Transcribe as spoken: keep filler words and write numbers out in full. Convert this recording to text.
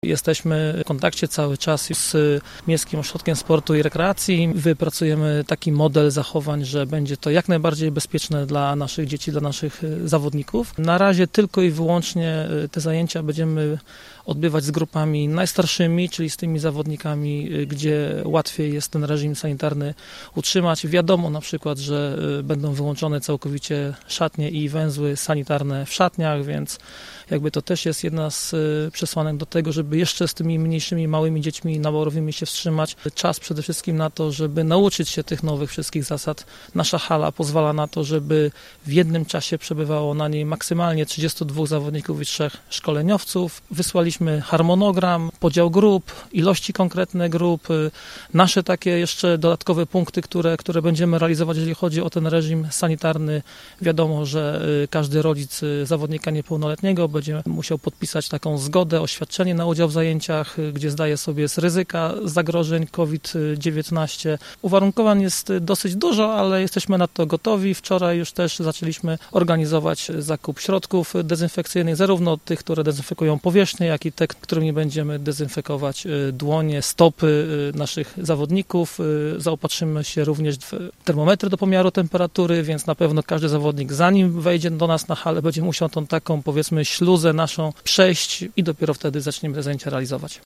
Jesteśmy w kontakcie cały czas z Miejskim Ośrodkiem Sportu i Rekreacji. Wypracujemy taki model zachowań, że będzie to jak najbardziej bezpieczne dla naszych dzieci, dla naszych zawodników. Na razie tylko i wyłącznie te zajęcia będziemy odbywać z grupami najstarszymi, czyli z tymi zawodnikami, gdzie łatwiej jest ten reżim sanitarny utrzymać. Wiadomo na przykład, że będą wyłączone całkowicie szatnie i węzły sanitarne w szatniach, więc jakby to też jest jedna z przesłanek do tego, żeby jeszcze z tymi mniejszymi, małymi dziećmi naborowymi się wstrzymać. Czas przede wszystkim na to, żeby nauczyć się tych nowych wszystkich zasad. Nasza hala pozwala na to, żeby w jednym czasie przebywało na niej maksymalnie trzydziestu dwóch zawodników i trzech szkoleniowców. Wysłaliśmy harmonogram, podział grup, ilości konkretne grup, nasze takie jeszcze dodatkowe punkty, które, które będziemy realizować, jeżeli chodzi o ten reżim sanitarny. Wiadomo, że każdy rodzic zawodnika niepełnoletniego będzie musiał podpisać taką zgodę, oświadczenie na udział w zajęciach, gdzie zdaje sobie z ryzyka zagrożeń kowid dziewiętnaście. Uwarunkowań jest dosyć dużo, ale jesteśmy na to gotowi. Wczoraj już też zaczęliśmy organizować zakup środków dezynfekcyjnych, zarówno tych, które dezynfekują powierzchnię, jak i te, którymi będziemy dezynfekować dłonie, stopy naszych zawodników. Zaopatrzymy się również w termometry do pomiaru temperatury, więc na pewno każdy zawodnik, zanim wejdzie do nas na halę, będzie musiał tą taką, powiedzmy, śluzę naszą przejść i dopiero wtedy zaczniemy te zajęcia realizować.